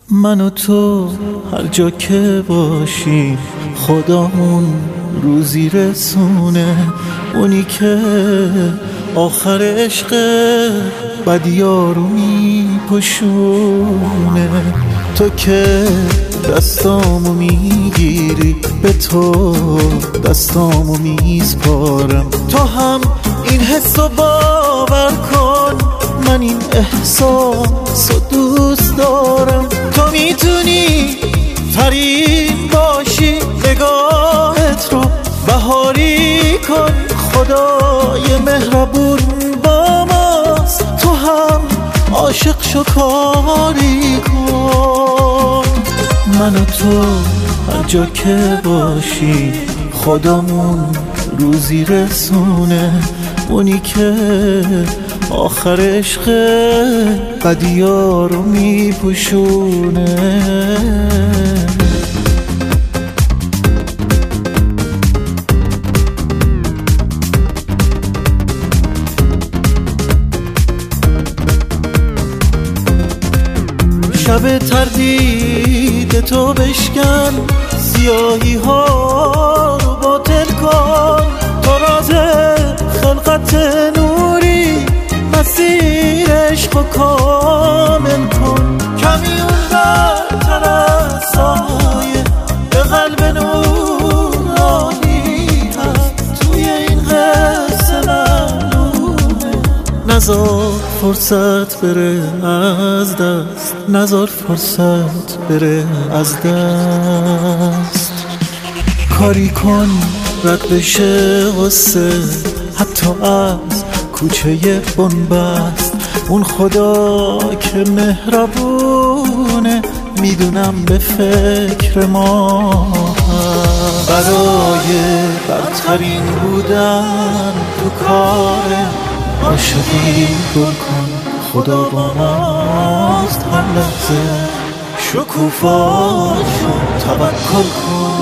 من و تو هر جا که باشیم خدامون روزی رسونه، اونی که آخر عشق بدیارو میپشونه. تو که دستامو میگیری به تو دستامو میسپارم، تو هم این حسو باور کن، من این احساسو دوست دارم. تو میتونی فرین باشی، نگاهت رو بهاری کن، خدای مهربون با ماست، تو هم عاشق شو کاری کن. من و تو هر جا که باشی خدامون روزی رسونه، اونی که آخر عشق بدیارو میپوشونه. شب تردید تو بشکن، سیاهی ها رو باطل کن، تو راز خلقت نوری، مسیر عشق کامل کن. کمی اون برتر از سایه به قلب نورانی هست، توی این قصه معلومه. نذار فرصت بره از دست، نذار فرصت بره از دست. کاری کن رد بشه غصه، حتی از کوچه بنبست. اون خدا که مهربونه، میدونم به فکر ما هست. برای برترین بودن تو کار عاشقی گل کن، خدا با ماست هر لحظه، شکوفا شو توکل کن.